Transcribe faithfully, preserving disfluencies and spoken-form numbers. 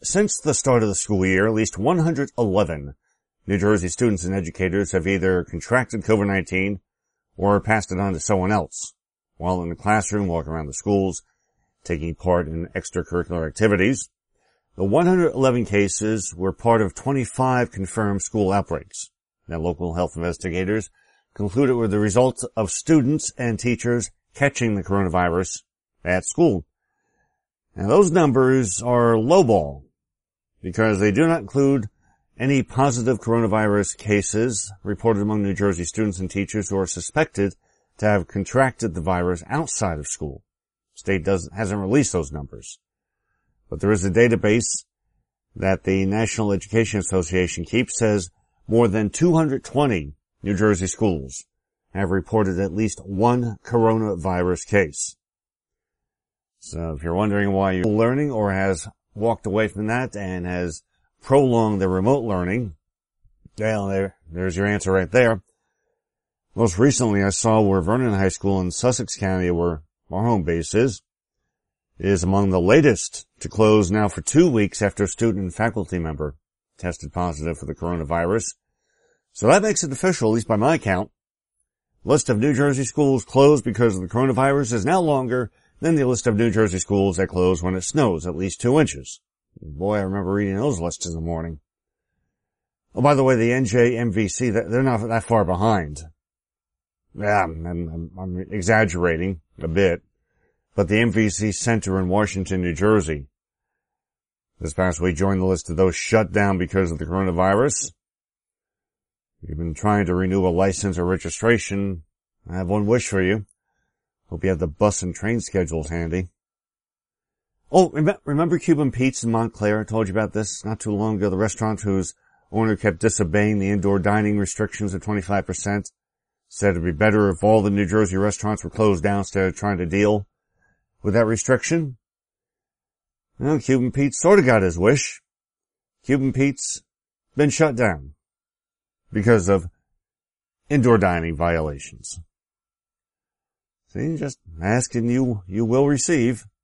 Since the start of the school year, at least one hundred eleven New Jersey students and educators have either contracted COVID nineteen or passed it on to someone else while in the classroom, walking around the schools, taking part in extracurricular activities. The one hundred eleven cases were part of twenty-five confirmed school outbreaks that local health investigators concluded were the result of students and teachers catching the coronavirus at school. Now those numbers are lowball because they do not include any positive coronavirus cases reported among New Jersey students and teachers who are suspected to have contracted the virus outside of school. The state doesn't, hasn't released those numbers. But there is a database that the National Education Association keeps, says more than two hundred twenty New Jersey schools have reported at least one coronavirus case. So if you're wondering why you're learning or has walked away from that and has prolonged the remote learning, well, there, there's your answer right there. Most recently, I saw where Vernon High School in Sussex County, where our home base is, is among the latest to close now for two weeks after a student and faculty member tested positive for the coronavirus. So that makes it official, at least by my count. The list of New Jersey schools closed because of the coronavirus is now longer than the list of New Jersey schools that close when it snows at least two inches. Boy, I remember reading those lists in the morning. Oh, by the way, the N J M V C, they're not that far behind. Yeah, I'm, I'm, I'm exaggerating a bit. But the M V C Center in Washington, New Jersey, this past week joined the list of those shut down because of the coronavirus. If you've been trying to renew a license or registration, I have one wish for you. Hope you have the bus and train schedules handy. Oh, remember Cuban Pete's in Montclair? I told you about this not too long ago. The restaurant whose owner kept disobeying the indoor dining restrictions of twenty-five percent. Said it'd be better if all the New Jersey restaurants were closed down instead of trying to deal with that restriction. Well, Cuban Pete sort of got his wish. Cuban Pete's been shut down because of indoor dining violations. See, just asking you, you will receive.